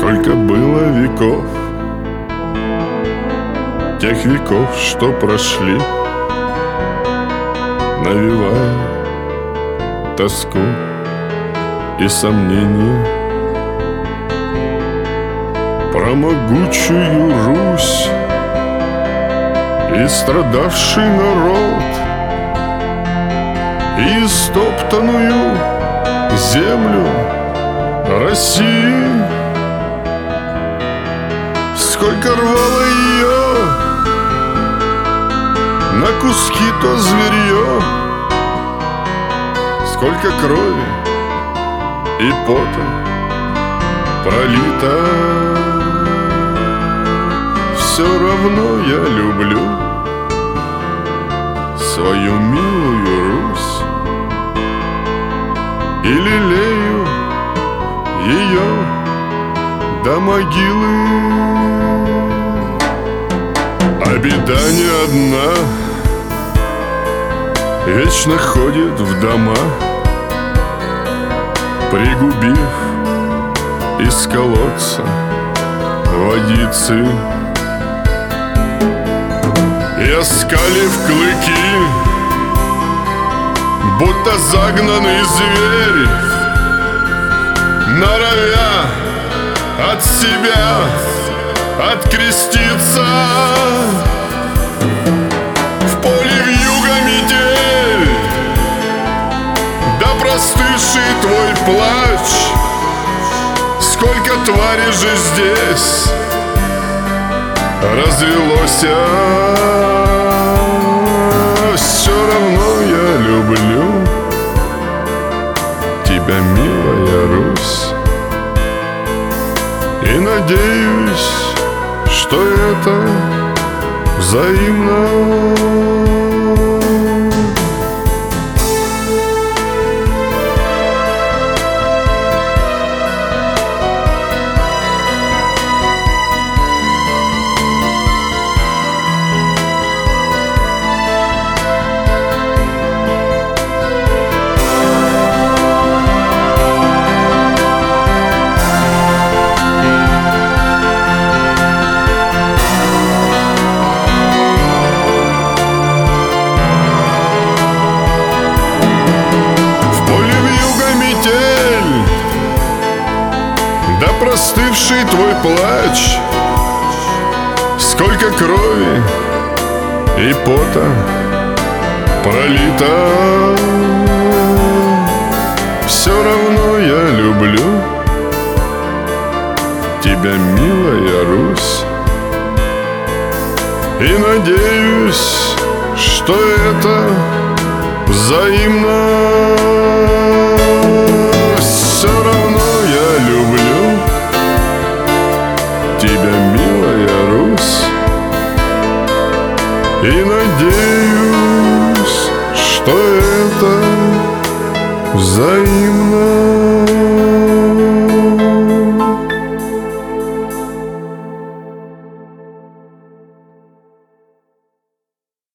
Сколько было веков, тех веков, что прошли, навевая тоску и сомнения. Про могучую Русь и страдавший народ, и истоптанную землю России. Сколько рвало ее на куски то зверье, сколько крови и пота пролито. Все равно я люблю свою милую Русь и лелею ее до могилы. А беда не одна, вечно ходит в дома, пригубив из колодца водицы и оскалив клыки, будто загнанный зверь, норовя от себя откреститься. В поле вьюга метель, да простывший твой плач. Сколько тварей же здесь развелось, все равно я люблю тебя, милая Русь, и надеюсь, что это взаимно. Да простывший твой плач, сколько крови и пота пролито. Все равно я люблю тебя, милая Русь, и надеюсь, что это взаимно. Все равно я люблю тебя, милая Русь, и надеюсь, что это взаимно.